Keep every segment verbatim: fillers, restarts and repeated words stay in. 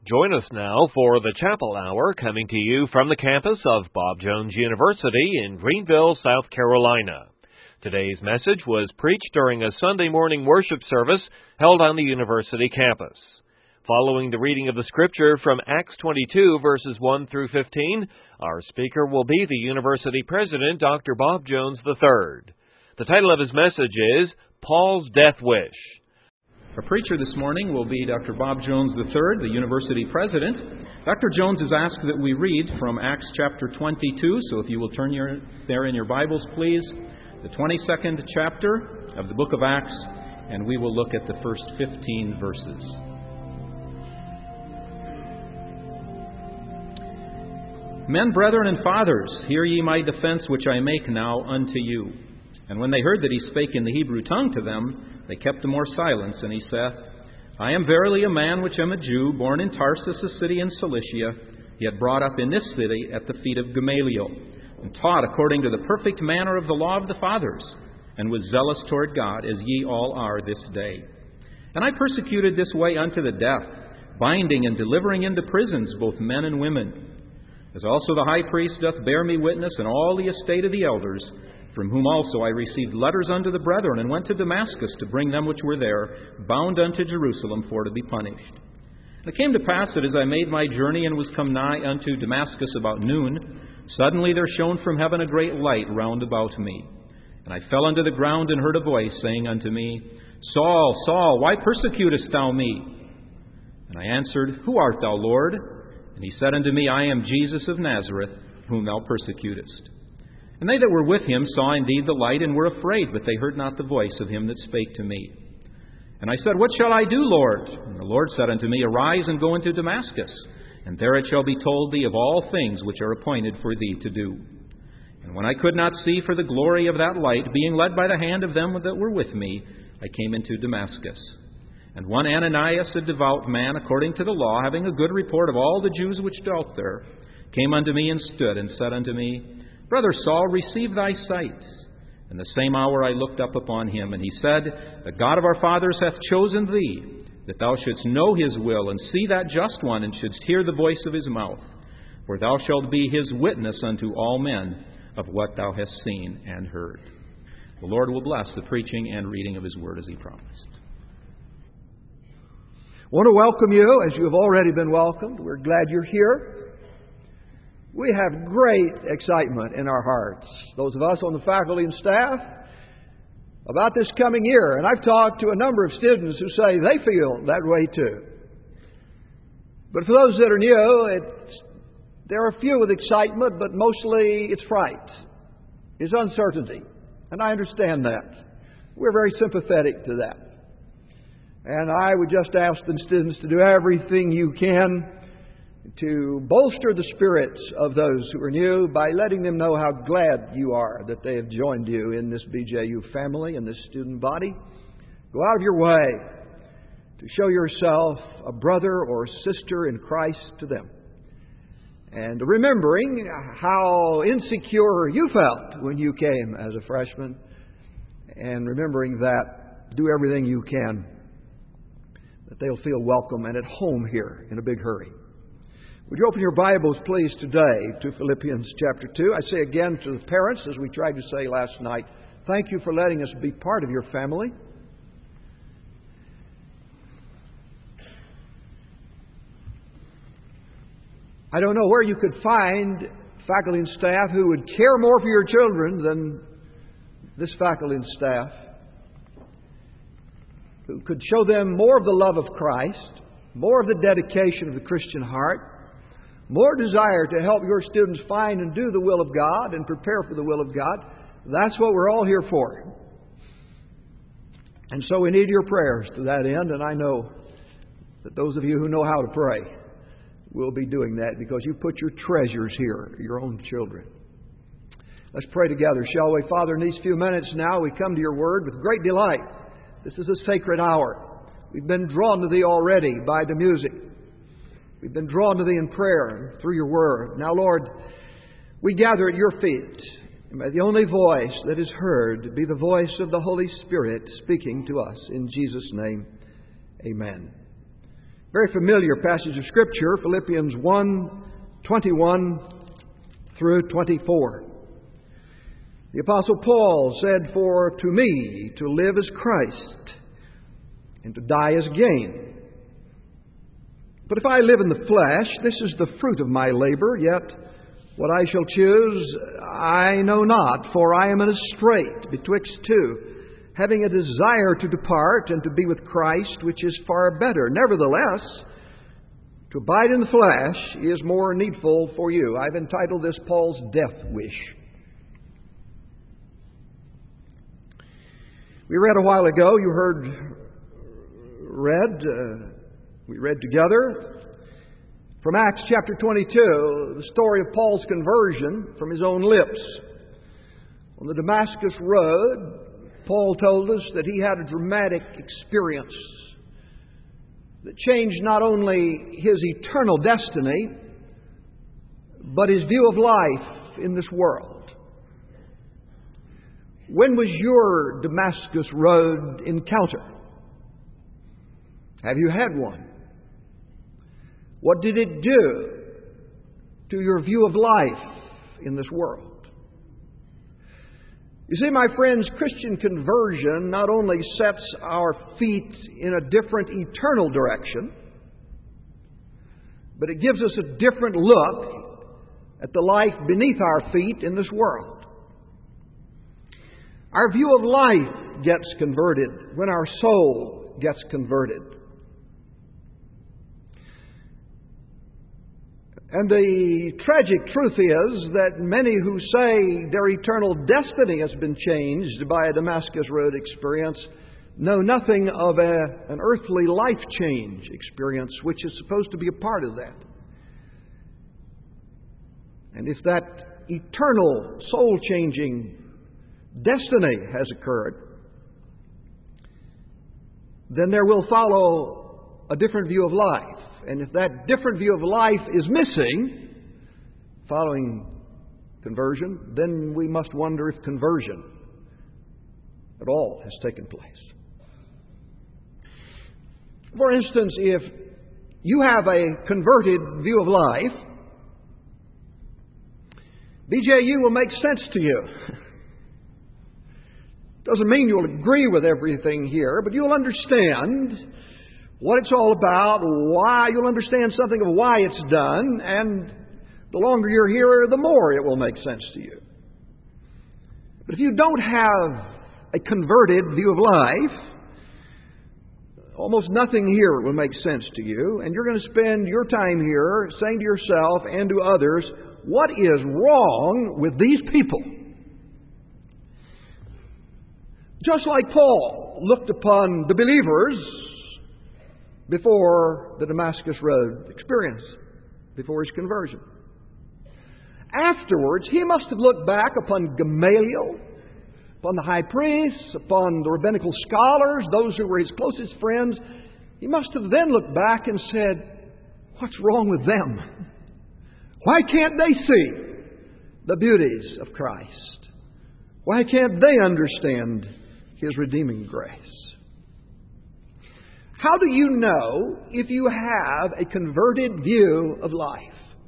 Join us now for the Chapel Hour, coming to you from the campus of Bob Jones University in Greenville, South Carolina. Today's message was preached during a Sunday morning worship service held on the university campus. Following the reading of the Scripture from Acts twenty-two, verses one through fifteen, our speaker will be the university president, Doctor Bob Jones the third. The title of his message is Paul's Death Wish. Our preacher this morning will be Doctor Bob Jones the third, the university president. Doctor Jones has asked that we read from Acts chapter twenty-two, so if you will turn your, there in your Bibles, please, the twenty-second chapter of the book of Acts, and we will look at the first fifteen verses. Men, brethren, and fathers, hear ye my defense which I make now unto you. And when they heard that he spake in the Hebrew tongue to them, they kept the more silence, and he saith, I am verily a man which am a Jew, born in Tarsus, a city in Cilicia, yet brought up in this city at the feet of Gamaliel, and taught according to the perfect manner of the law of the fathers, and was zealous toward God, as ye all are this day. And I persecuted this way unto the death, binding and delivering into prisons both men and women. As also the high priest doth bear me witness, and all the estate of the elders, from whom also I received letters unto the brethren, and went to Damascus to bring them which were there, bound unto Jerusalem for to be punished. And it came to pass that as I made my journey, and was come nigh unto Damascus about noon, suddenly there shone from heaven a great light round about me. And I fell unto the ground, and heard a voice saying unto me, Saul, Saul, why persecutest thou me? And I answered, Who art thou, Lord? And he said unto me, I am Jesus of Nazareth, whom thou persecutest. And they that were with him saw indeed the light, and were afraid, but they heard not the voice of him that spake to me. And I said, What shall I do, Lord? And the Lord said unto me, Arise and go into Damascus, and there it shall be told thee of all things which are appointed for thee to do. And when I could not see for the glory of that light, being led by the hand of them that were with me, I came into Damascus. And one Ananias, a devout man, according to the law, having a good report of all the Jews which dwelt there, came unto me and stood, and said unto me, Brother Saul, receive thy sight. And the same hour I looked up upon him, and he said, The God of our fathers hath chosen thee, that thou shouldst know his will, and see that just one, and shouldst hear the voice of his mouth. For thou shalt be his witness unto all men of what thou hast seen and heard. The Lord will bless the preaching and reading of his word as he promised. I want to welcome you, as you have already been welcomed. We're glad you're here. We have great excitement in our hearts, those of us on the faculty and staff, about this coming year. And I've talked to a number of students who say they feel that way too. But for those that are new, it's, there are a few with excitement, but mostly it's fright, it's uncertainty. And I understand that. We're very sympathetic to that. And I would just ask the students to do everything you can to bolster the spirits of those who are new by letting them know how glad you are that they have joined you in this B J U family and this student body. Go out of your way to show yourself a brother or sister in Christ to them. And remembering how insecure you felt when you came as a freshman, and remembering that, do everything you can that they'll feel welcome and at home here in a big hurry. Would you open your Bibles, please, today to Philippians chapter two. I say again to the parents, as we tried to say last night, thank you for letting us be part of your family. I don't know where you could find faculty and staff who would care more for your children than this faculty and staff, who could show them more of the love of Christ, more of the dedication of the Christian heart, more desire to help your students find and do the will of God and prepare for the will of God. That's what we're all here for. And so we need your prayers to that end, and I know that those of you who know how to pray will be doing that because you put your treasures here, your own children. Let's pray together, shall we? Father, in these few minutes now, we come to your word with great delight. This is a sacred hour. We've been drawn to thee already by the music. We've been drawn to thee in prayer and through your word. Now, Lord, we gather at your feet. And may the only voice that is heard be the voice of the Holy Spirit speaking to us. In Jesus' name, amen. Very familiar passage of Scripture, Philippians one, twenty-one through twenty-four. The Apostle Paul said, "For to me to live is Christ, and to die is gain. But if I live in the flesh, this is the fruit of my labor, yet what I shall choose I know not, for I am in a strait betwixt two, having a desire to depart and to be with Christ, which is far better. Nevertheless, to abide in the flesh is more needful for you." I've entitled this Paul's death wish. We read a while ago, you heard read, uh, we read together from Acts chapter twenty-two, the story of Paul's conversion from his own lips. On the Damascus road, Paul told us that he had a dramatic experience that changed not only his eternal destiny, but his view of life in this world. When was your Damascus road encounter? Have you had one? What did it do to your view of life in this world? You see, my friends, Christian conversion not only sets our feet in a different eternal direction, but it gives us a different look at the life beneath our feet in this world. Our view of life gets converted when our soul gets converted. And the tragic truth is that many who say their eternal destiny has been changed by a Damascus Road experience know nothing of a, an earthly life change experience, which is supposed to be a part of that. And if that eternal soul-changing destiny has occurred, then there will follow a different view of life. And if that different view of life is missing following conversion, then we must wonder if conversion at all has taken place. For instance, if you have a converted view of life, B J U will make sense to you. Doesn't mean you'll agree with everything here, but you'll understand what it's all about, why you'll understand something of why it's done, and the longer you're here, the more it will make sense to you. But if you don't have a converted view of life, almost nothing here will make sense to you, and you're going to spend your time here saying to yourself and to others, what is wrong with these people? Just like Paul looked upon the believers before the Damascus Road experience, before his conversion. Afterwards, he must have looked back upon Gamaliel, upon the high priests, upon the rabbinical scholars, those who were his closest friends. He must have then looked back and said, what's wrong with them? Why can't they see the beauties of Christ? Why can't they understand His redeeming grace? How do you know if you have a converted view of life?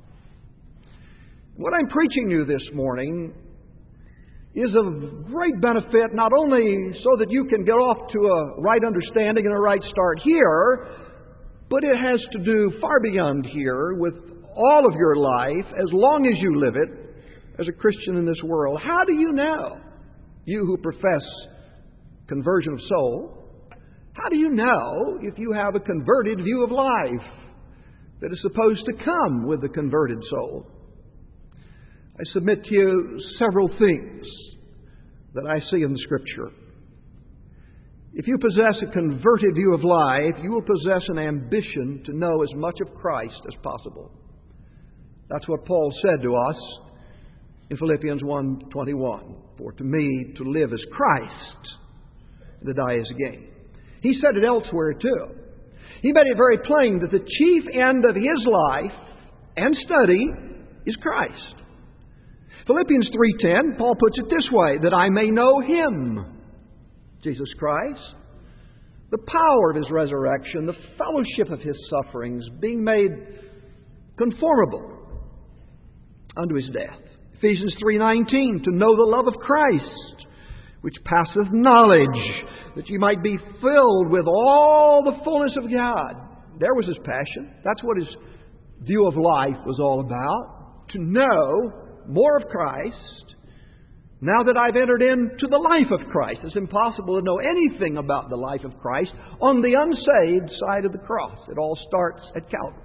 What I'm preaching you this morning is of great benefit, not only so that you can get off to a right understanding and a right start here, but it has to do far beyond here with all of your life, as long as you live it as a Christian in this world. How do you know, you who profess conversion of soul, how do you know if you have a converted view of life that is supposed to come with the converted soul? I submit to you several things that I see in the Scripture. If you possess a converted view of life, you will possess an ambition to know as much of Christ as possible. That's what Paul said to us in Philippians one twenty-one. For to me to live is Christ, and to die is gain. He said it elsewhere too. He made it very plain that the chief end of his life and study is Christ. Philippians three ten, Paul puts it this way, that I may know Him, Jesus Christ, the power of His resurrection, the fellowship of His sufferings, being made conformable unto His death. Ephesians three nineteen, to know the love of Christ, which passeth knowledge, that you might be filled with all the fullness of God. There was His passion. That's what His view of life was all about. To know more of Christ. Now that I've entered into the life of Christ, it's impossible to know anything about the life of Christ on the unsaved side of the cross. It all starts at Calvary.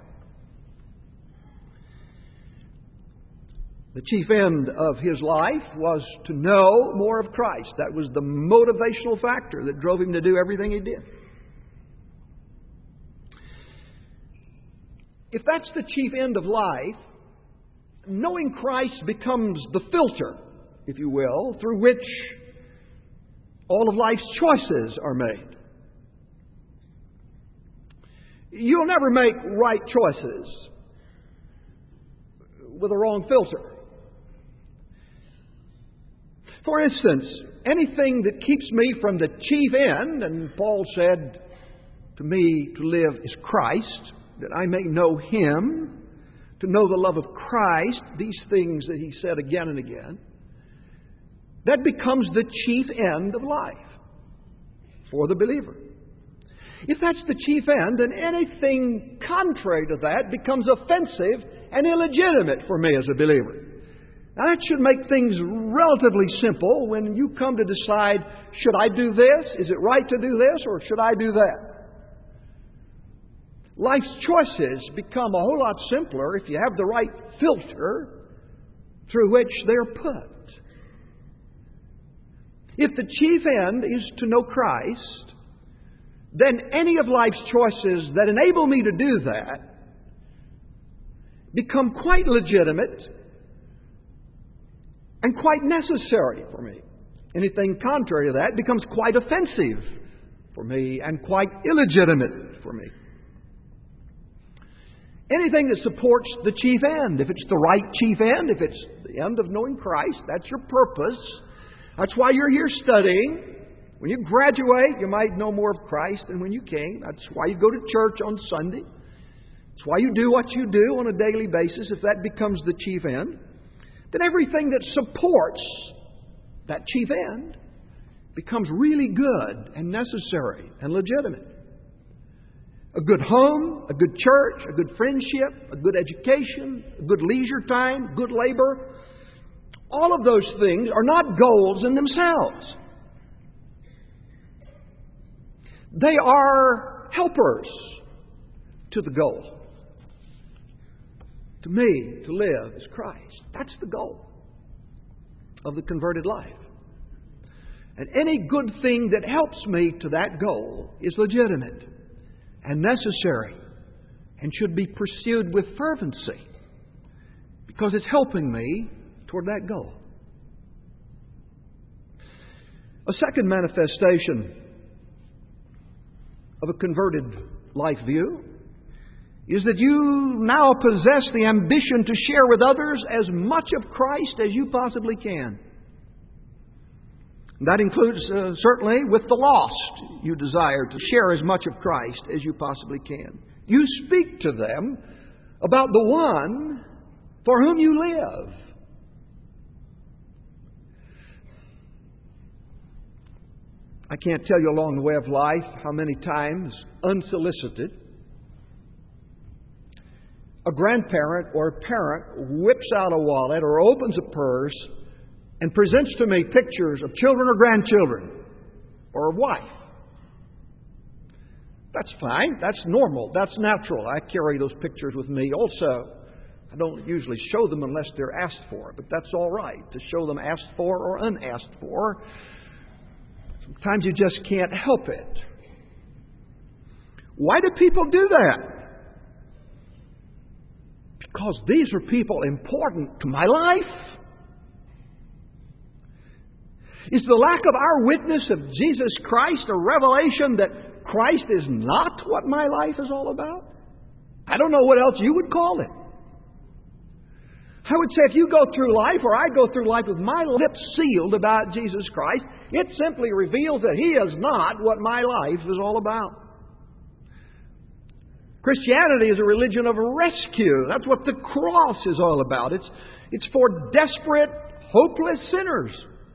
The chief end of His life was to know more of Christ. That was the motivational factor that drove Him to do everything He did. If that's the chief end of life, knowing Christ becomes the filter, if you will, through which all of life's choices are made. You'll never make right choices with a wrong filter. For instance, anything that keeps me from the chief end, and Paul said, to me to live is Christ, that I may know Him, to know the love of Christ, these things that he said again and again, that becomes the chief end of life for the believer. If that's the chief end, then anything contrary to that becomes offensive and illegitimate for me as a believer. Now, that should make things relatively simple when you come to decide, should I do this? Is it right to do this? Or should I do that? Life's choices become a whole lot simpler if you have the right filter through which they're put. If the chief end is to know Christ, then any of life's choices that enable me to do that become quite legitimate and quite necessary for me. Anything contrary to that becomes quite offensive for me and quite illegitimate for me. Anything that supports the chief end, if it's the right chief end, if it's the end of knowing Christ, that's your purpose. That's why you're here studying. When you graduate, you might know more of Christ than when you came. That's why you go to church on Sunday. That's why you do what you do on a daily basis. If that becomes the chief end, then everything that supports that chief end becomes really good and necessary and legitimate. A good home, a good church, a good friendship, a good education, a good leisure time, good labor. All of those things are not goals in themselves. They are helpers to the goal. To me, to live is Christ. That's the goal of the converted life. And any good thing that helps me to that goal is legitimate and necessary and should be pursued with fervency because it's helping me toward that goal. A second manifestation of a converted life view is that you now possess the ambition to share with others as much of Christ as you possibly can. That includes, uh, certainly, with the lost. You desire to share as much of Christ as you possibly can. You speak to them about the one for whom you live. I can't tell you along the way of life how many times, unsolicited, a grandparent or a parent whips out a wallet or opens a purse and presents to me pictures of children or grandchildren or a wife. That's fine. That's normal. That's natural. I carry those pictures with me also. I don't usually show them unless they're asked for, but that's all right to show them asked for or unasked for. Sometimes you just can't help it. Why do people do that? Because these are people important to my life. Is the lack of our witness of Jesus Christ a revelation that Christ is not what my life is all about? I don't know what else you would call it. I would say if you go through life, or I go through life with my lips sealed about Jesus Christ, it simply reveals that He is not what my life is all about. Christianity is a religion of rescue. That's what the cross is all about. It's, it's for desperate, hopeless sinners.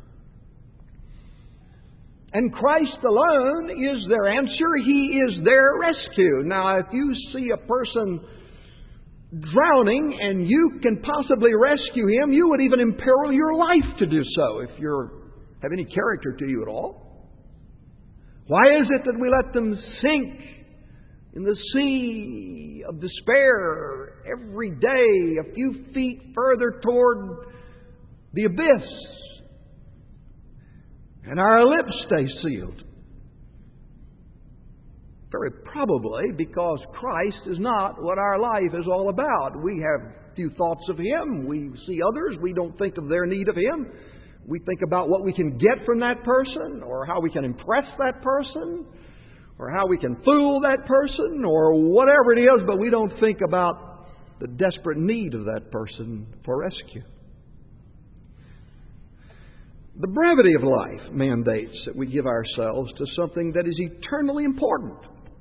And Christ alone is their answer. He is their rescue. Now, if you see a person drowning and you can possibly rescue him, you would even imperil your life to do so if you have any character to you at all. Why is it that we let them sink in the sea of despair every day a few feet further toward the abyss, and our lips stay sealed? Very probably because Christ is not what our life is all about. We have few thoughts of Him. We see others. We don't think of their need of Him. We think about what we can get from that person, or how we can impress that person, or how we can fool that person, or whatever it is, but we don't think about the desperate need of that person for rescue. The brevity of life mandates that we give ourselves to something that is eternally important.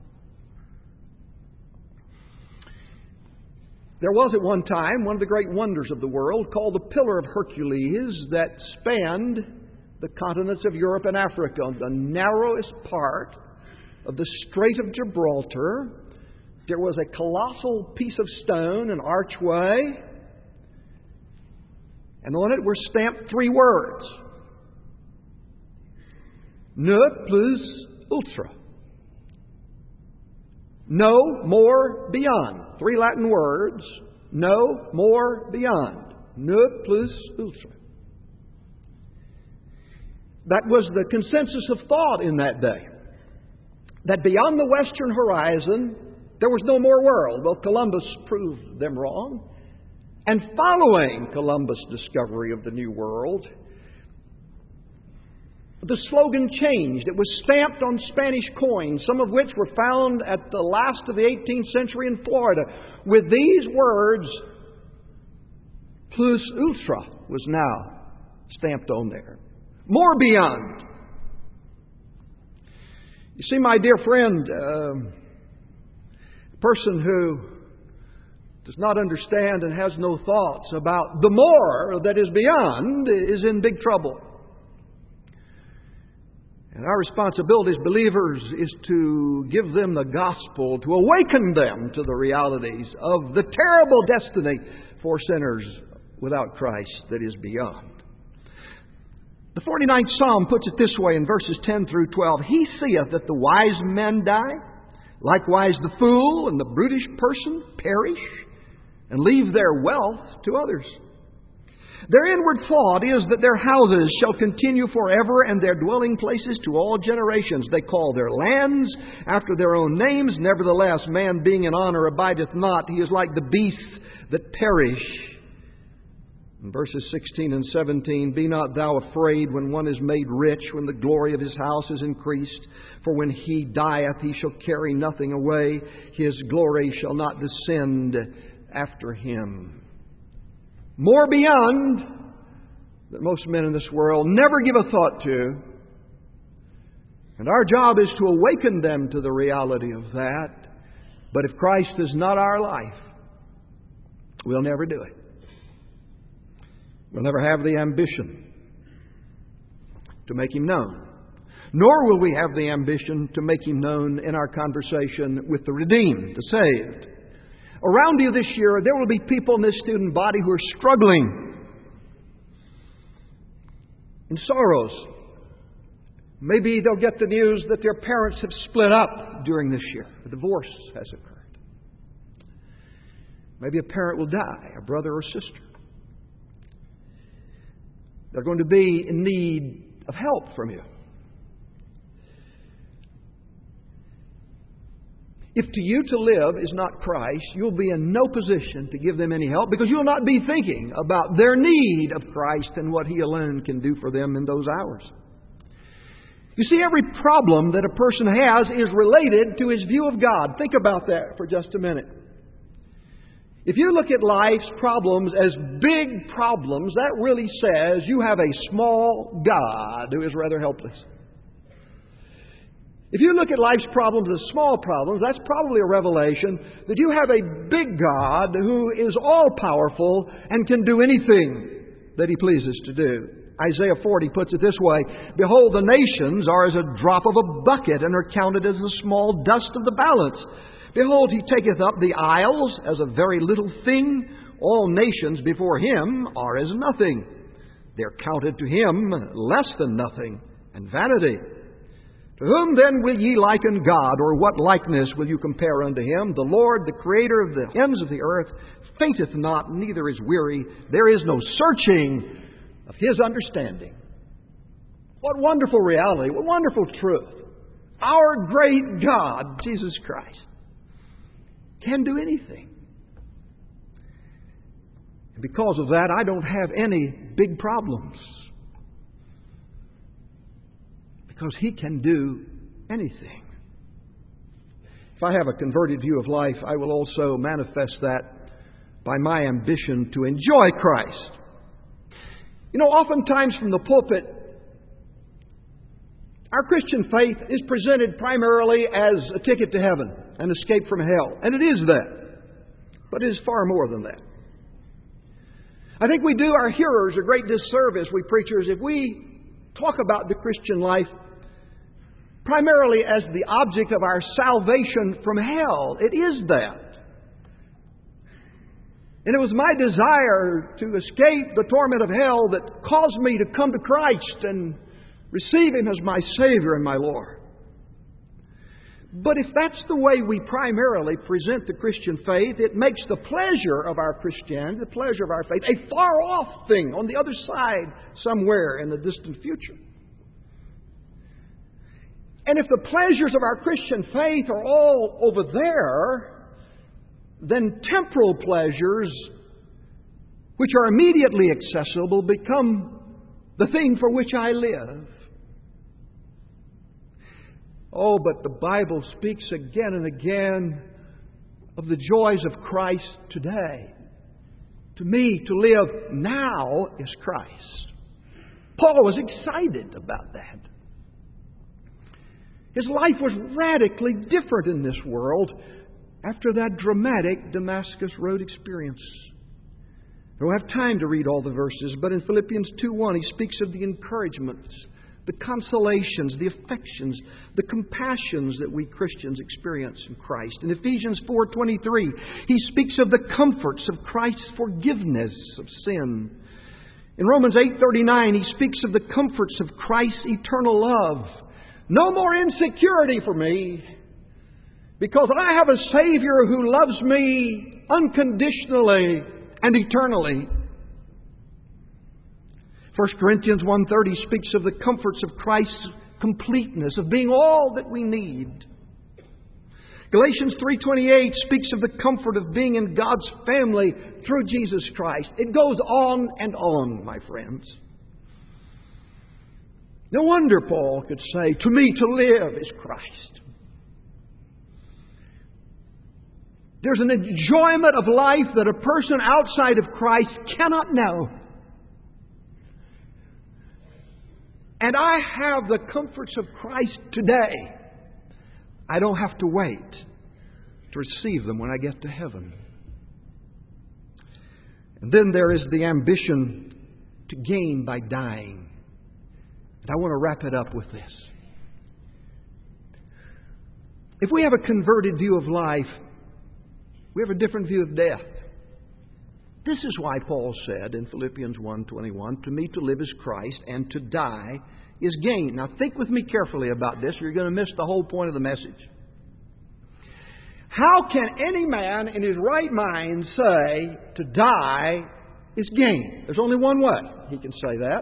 There was at one time one of the great wonders of the world called the Pillar of Hercules that spanned the continents of Europe and Africa. On the narrowest part of the Strait of Gibraltar, there was a colossal piece of stone, an archway, and on it were stamped three words: Ne plus ultra. No more beyond. Three Latin words. No more beyond. Ne plus ultra. That was the consensus of thought in that day. That beyond the western horizon, there was no more world. Well, Columbus proved them wrong. And following Columbus' discovery of the New World, the slogan changed. It was stamped on Spanish coins, some of which were found at the last of the eighteenth century in Florida. With these words, plus ultra was now stamped on there. More beyond. You see, my dear friend, uh, a person who does not understand and has no thoughts about the more that is beyond is in big trouble. And our responsibility as believers is to give them the gospel, to awaken them to the realities of the terrible destiny for sinners without Christ that is beyond. The forty-ninth Psalm puts it this way in verses ten through twelve. He seeth that the wise men die, likewise the fool and the brutish person perish, and leave their wealth to others. Their inward thought is that their houses shall continue forever, and their dwelling places to all generations. They call their lands after their own names. Nevertheless, man being in honor abideth not. He is like the beasts that perish. In verses sixteen and seventeen, be not thou afraid when one is made rich, when the glory of his house is increased. For when he dieth, he shall carry nothing away. His glory shall not descend after him. More beyond that most men in this world never give a thought to. And our job is to awaken them to the reality of that. But if Christ is not our life, we'll never do it. We'll never have the ambition to make Him known. Nor will we have the ambition to make Him known in our conversation with the redeemed, the saved. Around you this year, there will be people in this student body who are struggling in sorrows. Maybe they'll get the news that their parents have split up during this year. A divorce has occurred. Maybe a parent will die, a brother or sister. They're going to be in need of help from you. If to you to live is not Christ, you'll be in no position to give them any help, because you'll not be thinking about their need of Christ and what He alone can do for them in those hours. You see, every problem that a person has is related to his view of God. Think about that for just a minute. If you look at life's problems as big problems, that really says you have a small God who is rather helpless. If you look at life's problems as small problems, that's probably a revelation that you have a big God who is all-powerful and can do anything that He pleases to do. Isaiah forty puts it this way, "Behold, the nations are as a drop of a bucket and are counted as the small dust of the balance. Behold, He taketh up the isles as a very little thing. All nations before Him are as nothing. They are counted to Him less than nothing, and vanity. To whom then will ye liken God, or what likeness will you compare unto Him? The Lord, the Creator of the ends of the earth, fainteth not, neither is weary. There is no searching of His understanding." What wonderful reality, what wonderful truth. Our great God, Jesus Christ, can do anything. And because of that, I don't have any big problems. Because He can do anything. If I have a converted view of life, I will also manifest that by my ambition to enjoy Christ. You know, oftentimes from the pulpit, our Christian faith is presented primarily as a ticket to heaven, an escape from hell. And it is that. But it is far more than that. I think we do our hearers a great disservice, we preachers, if we talk about the Christian life primarily as the object of our salvation from hell. It is that. And it was my desire to escape the torment of hell that caused me to come to Christ and receive Him as my Savior and my Lord. But if that's the way we primarily present the Christian faith, it makes the pleasure of our Christianity, the pleasure of our faith, a far-off thing on the other side somewhere in the distant future. And if the pleasures of our Christian faith are all over there, then temporal pleasures, which are immediately accessible, become the thing for which I live. Oh, but the Bible speaks again and again of the joys of Christ today. To me, to live now is Christ. Paul was excited about that. His life was radically different in this world after that dramatic Damascus Road experience. I don't have time to read all the verses, but in Philippians two one he speaks of the encouragements, the consolations, the affections, the compassions that we Christians experience in Christ. In Ephesians four twenty-three, he speaks of the comforts of Christ's forgiveness of sin. In Romans eight thirty-nine, he speaks of the comforts of Christ's eternal love. No more insecurity for me, because I have a Savior who loves me unconditionally and eternally. First Corinthians one thirty speaks of the comforts of Christ's completeness, of being all that we need. Galatians three twenty-eight speaks of the comfort of being in God's family through Jesus Christ. It goes on and on, my friends. No wonder Paul could say, "To me to live is Christ." There's an enjoyment of life that a person outside of Christ cannot know. And I have the comforts of Christ today. I don't have to wait to receive them when I get to heaven. And then there is the ambition to gain by dying. And I want to wrap it up with this. If we have a converted view of life, we have a different view of death. This is why Paul said in Philippians one twenty-one, "To me to live is Christ, and to die is gain." Now think with me carefully about this, or you're going to miss the whole point of the message. How can any man in his right mind say to die is gain? There's only one way he can say that.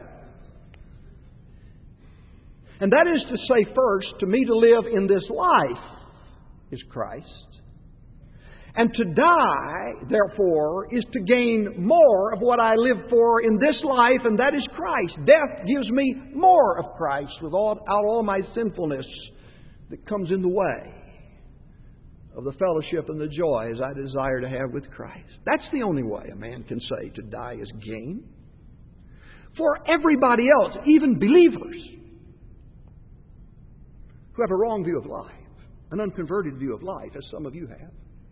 And that is to say first, to me to live in this life is Christ. And to die, therefore, is to gain more of what I live for in this life, and that is Christ. Death gives me more of Christ without all my sinfulness that comes in the way of the fellowship and the joy as I desire to have with Christ. That's the only way a man can say to die is gain. For everybody else, even believers who have a wrong view of life, an unconverted view of life, as some of you have.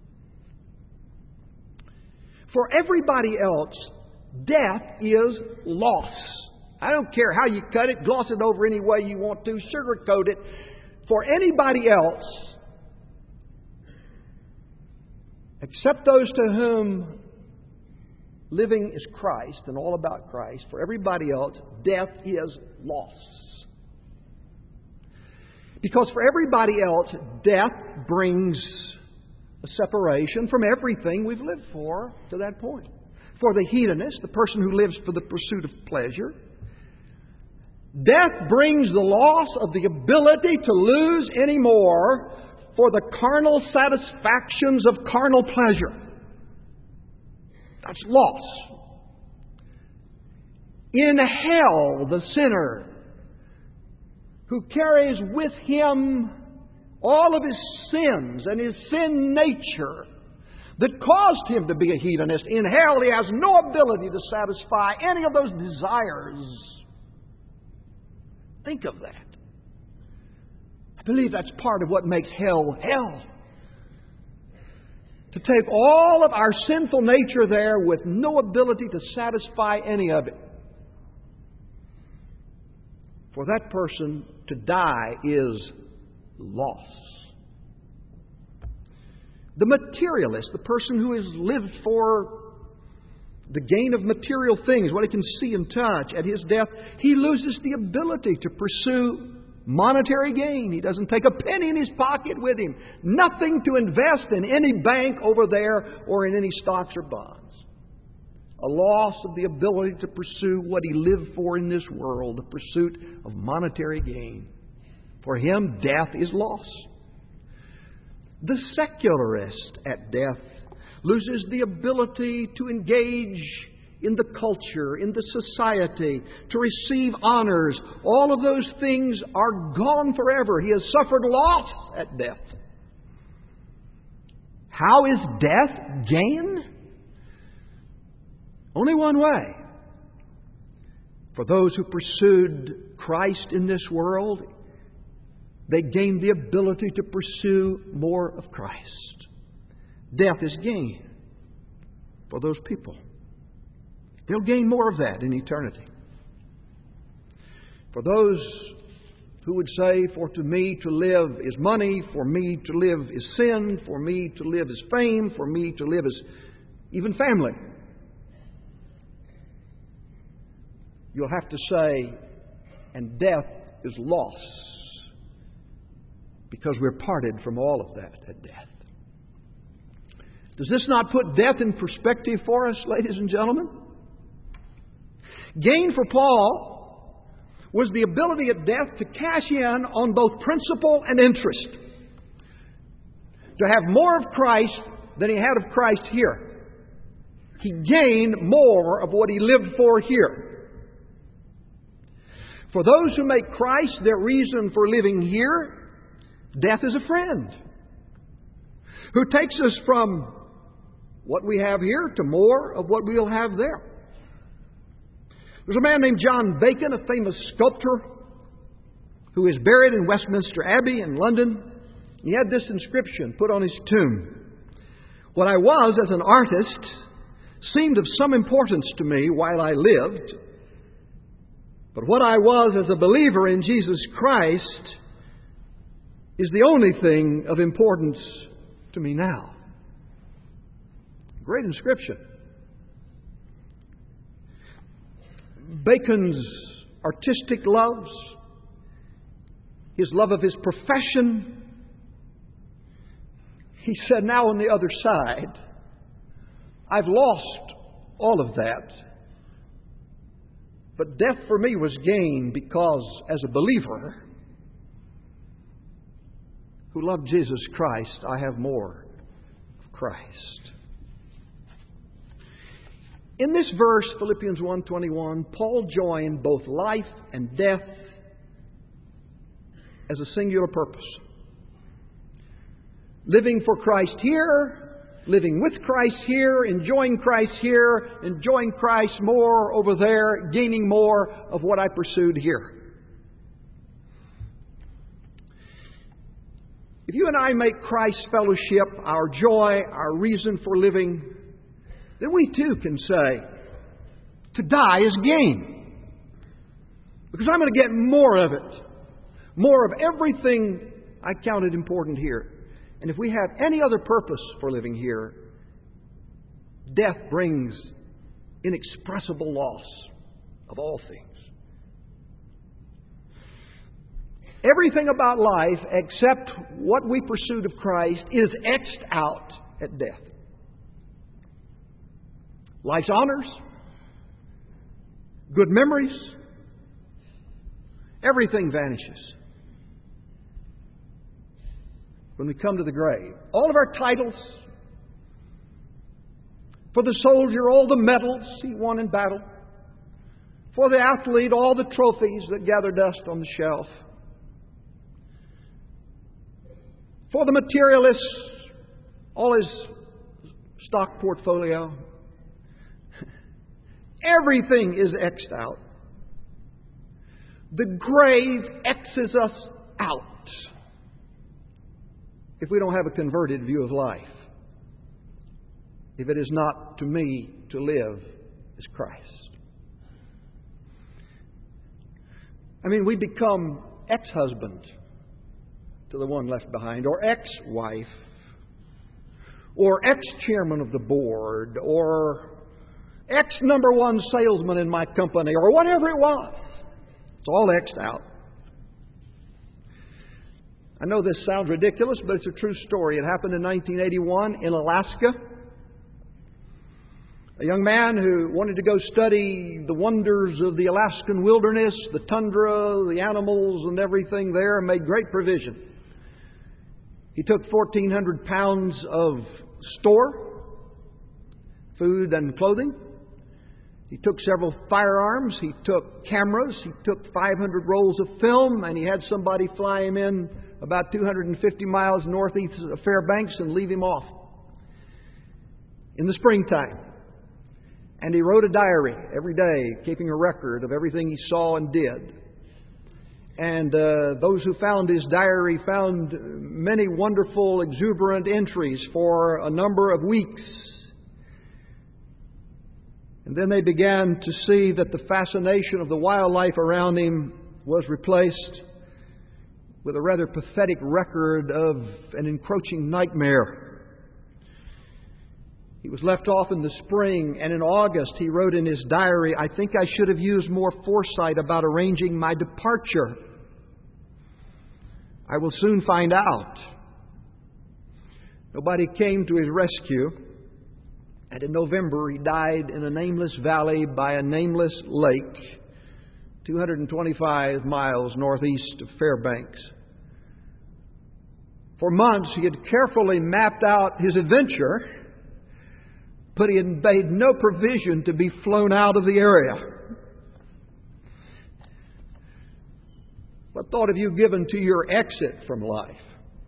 For everybody else, death is loss. I don't care how you cut it, gloss it over any way you want to, sugarcoat it. For anybody else, except those to whom living is Christ and all about Christ, for everybody else, death is loss. Because for everybody else, death brings a separation from everything we've lived for to that point. For the hedonist, the person who lives for the pursuit of pleasure, death brings the loss of the ability to lose any more for the carnal satisfactions of carnal pleasure. That's loss. In hell, the sinner who carries with him all of his sins and his sin nature that caused him to be a hedonist, in hell he has no ability to satisfy any of those desires. Think of that. I believe that's part of what makes hell hell. To take all of our sinful nature there with no ability to satisfy any of it. For that person, to die is loss. The materialist, the person who has lived for the gain of material things, what he can see and touch, at his death, he loses the ability to pursue monetary gain. He doesn't take a penny in his pocket with him. Nothing to invest in any bank over there or in any stocks or bonds. A loss of the ability to pursue what he lived for in this world, the pursuit of monetary gain. For him, death is loss. The secularist at death loses the ability to engage in the culture, in the society, to receive honors. All of those things are gone forever. He has suffered loss at death. How is death gain? Only one way. For those who pursued Christ in this world, they gained the ability to pursue more of Christ. Death is gain for those people. They'll gain more of that in eternity. For those who would say, for to me to live is money, for me to live is sin, for me to live is fame, for me to live is even family. You'll have to say, and death is loss, because we're parted from all of that at death. Does this not put death in perspective for us, ladies and gentlemen? Gain for Paul was the ability at death to cash in on both principal and interest. To have more of Christ than he had of Christ here. He gained more of what he lived for here. For those who make Christ their reason for living here, death is a friend who takes us from what we have here to more of what we'll have there. There's a man named John Bacon, a famous sculptor, who is buried in Westminster Abbey in London. He had this inscription put on his tomb. What I was as an artist seemed of some importance to me while I lived, but what I was as a believer in Jesus Christ is the only thing of importance to me now. Great inscription. Bacon's artistic loves, his love of his profession, he said, now on the other side, I've lost all of that. But death for me was gain because as a believer who loved Jesus Christ, I have more of Christ. In this verse, Philippians one twenty-one, Paul joined both life and death as a singular purpose. living for Christ here, living with Christ here, enjoying Christ here, enjoying Christ more over there, gaining more of what I pursued here. If you and I make Christ's fellowship our joy, our reason for living, then we too can say, to die is gain. Because I'm going to get more of it. More of everything I counted important here. And if we have any other purpose for living here, death brings inexpressible loss of all things. Everything about life except what we pursued of Christ is X'd out at death. Life's honors, good memories, everything vanishes when we come to the grave. All of our titles, for the soldier, all the medals he won in battle, for the athlete, all the trophies that gather dust on the shelf, for the materialist, all his stock portfolio. Everything is X'd out. The grave X's us out if we don't have a converted view of life. If it is not to me to live is Christ. I mean, we become ex-husband to the one left behind, or ex-wife, or ex-chairman of the board, or ex-number one salesman in my company, or whatever it was. It's all X'd out. I know this sounds ridiculous, but it's a true story. It happened in nineteen eighty-one in Alaska. A young man who wanted to go study the wonders of the Alaskan wilderness, the tundra, the animals and everything there, and made great provision. He took fourteen hundred pounds of store, food and clothing. He took several firearms. He took cameras. He took five hundred rolls of film, and he had somebody fly him in about two hundred fifty miles northeast of Fairbanks and leave him off in the springtime. And he wrote a diary every day, keeping a record of everything he saw and did. And uh, those who found his diary found many wonderful, exuberant entries for a number of weeks. And then they began to see that the fascination of the wildlife around him was replaced with a rather pathetic record of an encroaching nightmare. He was left off in the spring, and in August he wrote in his diary, "I think I should have used more foresight about arranging my departure. I will soon find out." Nobody came to his rescue. And in November, he died in a nameless valley by a nameless lake, two hundred twenty-five miles northeast of Fairbanks. For months, he had carefully mapped out his adventure, but he had made no provision to be flown out of the area. What thought have you given to your exit from life?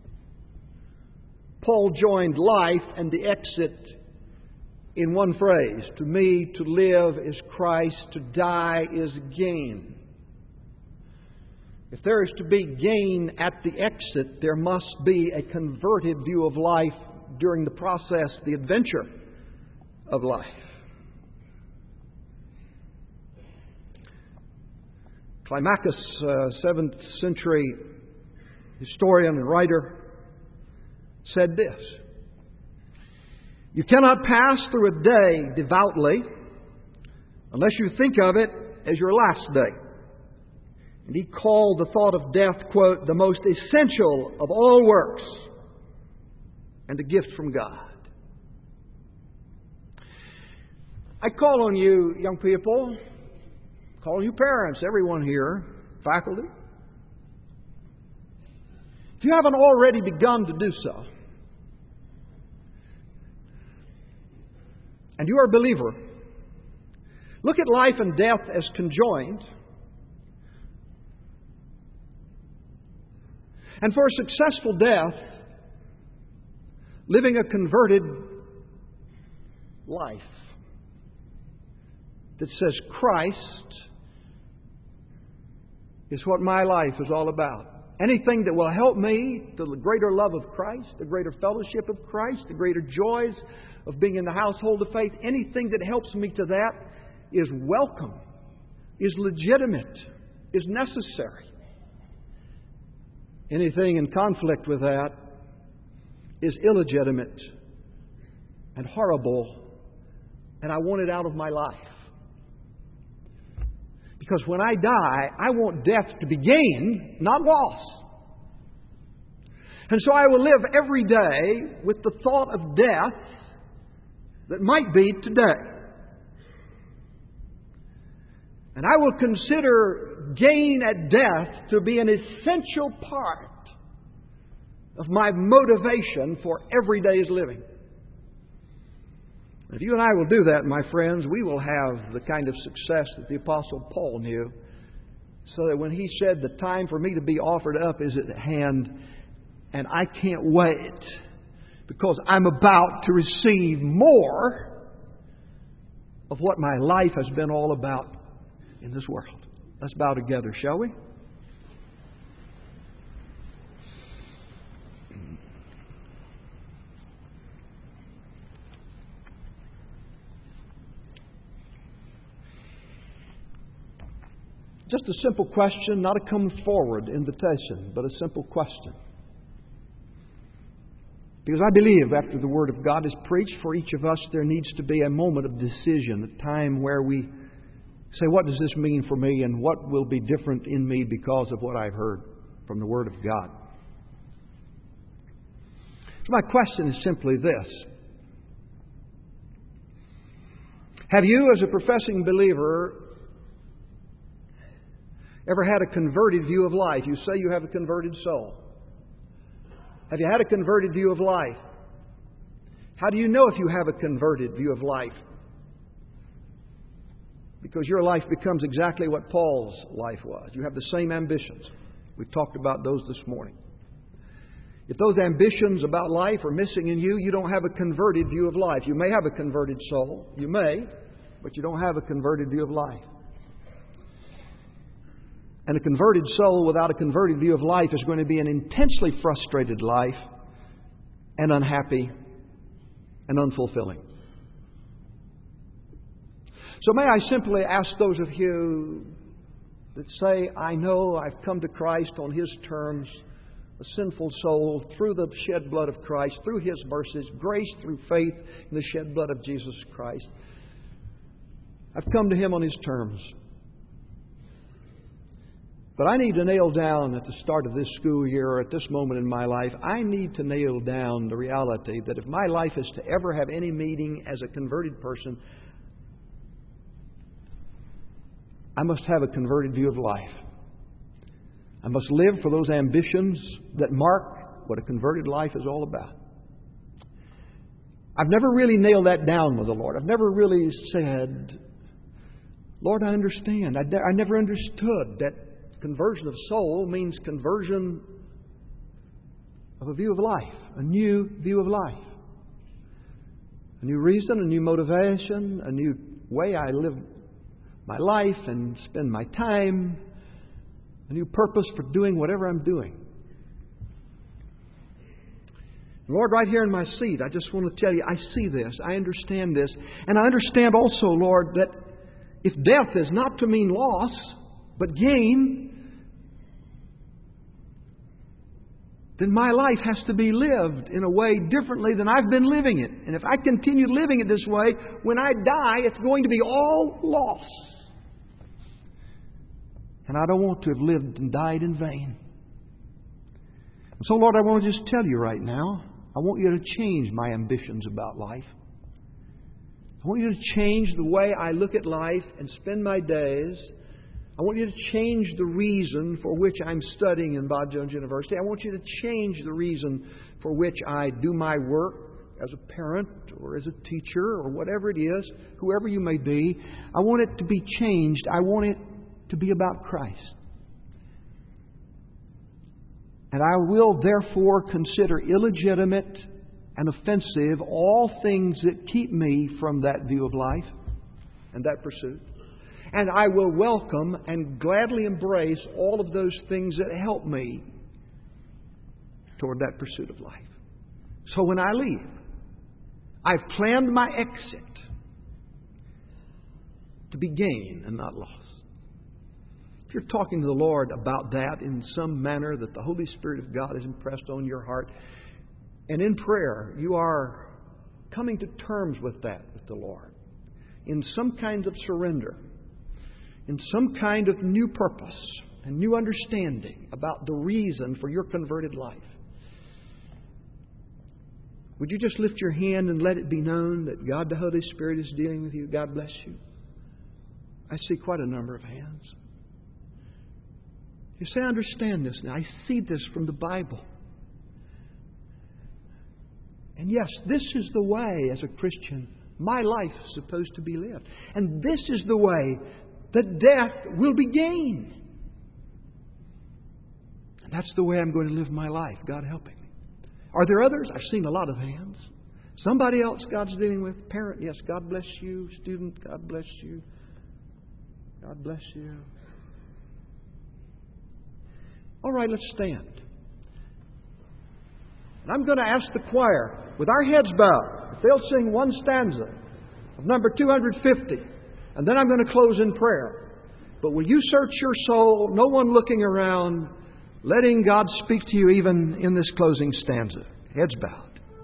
Paul joined life and the exit in one phrase: to me, to live is Christ, to die is gain. If there is to be gain at the exit, there must be a converted view of life during the process, the adventure of life. Climacus, uh, seventh century historian and writer, said this: "You cannot pass through a day devoutly unless you think of it as your last day." And he called the thought of death, quote, "the most essential of all works and a gift from God." I call on you, young people, call on you parents, everyone here, faculty. If you haven't already begun to do so, and you are a believer, look at life and death as conjoined. And for a successful death, living a converted life that says Christ is what my life is all about. Anything that will help me to the greater love of Christ, the greater fellowship of Christ, the greater joys of being in the household of faith, anything that helps me to that is welcome, is legitimate, is necessary. Anything in conflict with that is illegitimate and horrible, and I want it out of my life. Because when I die, I want death to be gain, not loss. And so I will live every day with the thought of death that might be today. And I will consider gain at death to be an essential part of my motivation for every day's living. If you and I will do that, my friends, we will have the kind of success that the Apostle Paul knew, so that when he said, the time for me to be offered up is at hand, and I can't wait, because I'm about to receive more of what my life has been all about in this world. Let's bow together, shall we? Just a simple question, not a come forward invitation, but a simple question. Because I believe after the Word of God is preached, for each of us there needs to be a moment of decision, a time where we say, what does this mean for me, and what will be different in me because of what I've heard from the Word of God. So my question is simply this. Have you, as a professing believer, ever had a converted view of life? You say you have a converted soul. Have you had a converted view of life? How do you know if you have a converted view of life? Because your life becomes exactly what Paul's life was. You have the same ambitions. We've talked about those this morning. If those ambitions about life are missing in you, you don't have a converted view of life. You may have a converted soul. You may, but you don't have a converted view of life. And a converted soul without a converted view of life is going to be an intensely frustrated life and unhappy and unfulfilling. So may I simply ask those of you that say, I know I've come to Christ on His terms, a sinful soul, through the shed blood of Christ, through His mercies, grace through faith in the shed blood of Jesus Christ. I've come to Him on His terms. But I need to nail down at the start of this school year, or at this moment in my life, I need to nail down the reality that if my life is to ever have any meaning as a converted person, I must have a converted view of life. I must live for those ambitions that mark what a converted life is all about. I've never really nailed that down with the Lord. I've never really said, Lord, I understand. I, I never understood that conversion of soul means conversion of a view of life, a new view of life. A new reason, a new motivation, a new way I live my life and spend my time, a new purpose for doing whatever I'm doing. Lord, right here in my seat, I just want to tell you, I see this, I understand this, and I understand also, Lord, that if death is not to mean loss, but gain, then my life has to be lived in a way differently than I've been living it. And if I continue living it this way, when I die, it's going to be all loss. And I don't want to have lived and died in vain. And so, Lord, I want to just tell you right now, I want you to change my ambitions about life. I want you to change the way I look at life and spend my days. I want you to change the reason for which I'm studying in Bob Jones University. I want you to change the reason for which I do my work as a parent or as a teacher or whatever it is, whoever you may be. I want it to be changed. I want it to be about Christ. And I will therefore consider illegitimate and offensive all things that keep me from that view of life and that pursuit. And I will welcome and gladly embrace all of those things that help me toward that pursuit of life. So when I leave, I've planned my exit to be gain and not loss. If you're talking to the Lord about that in some manner that the Holy Spirit of God has impressed on your heart, and in prayer you are coming to terms with that with the Lord, in some kind of surrender, in some kind of new purpose and new understanding about the reason for your converted life, would you just lift your hand and let it be known that God the Holy Spirit is dealing with you? God bless you. I see quite a number of hands. You say, I understand this now. I see this from the Bible. And yes, this is the way as a Christian my life is supposed to be lived. And this is the way that death will be gain. And that's the way I'm going to live my life, God helping me. Are there others? I've seen a lot of hands. Somebody else God's dealing with. Parent, yes, God bless you. Student, God bless you. God bless you. All right, let's stand. And I'm going to ask the choir, with our heads bowed, if they'll sing one stanza of number two hundred fifty. And then I'm going to close in prayer. But will you search your soul, no one looking around, letting God speak to you even in this closing stanza? Heads bowed.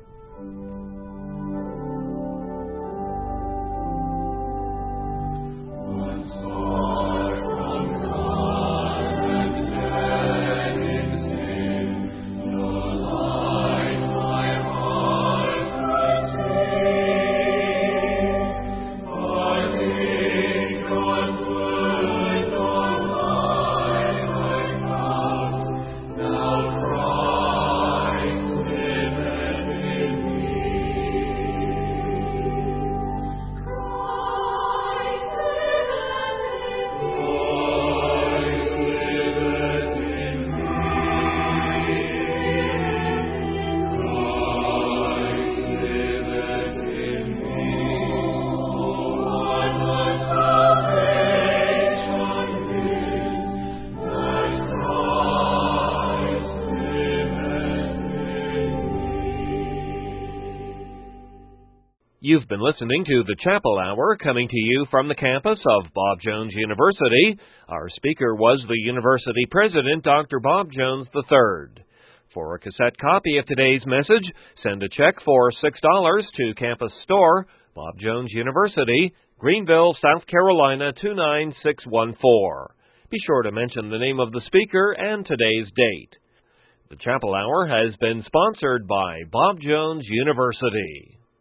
You've been listening to the Chapel Hour, coming to you from the campus of Bob Jones University. Our speaker was the university president, Doctor Bob Jones the third. For a cassette copy of today's message, send a check for six dollars to Campus Store, Bob Jones University, Greenville, South Carolina two nine six one four. Be sure to mention the name of the speaker and today's date. The Chapel Hour has been sponsored by Bob Jones University.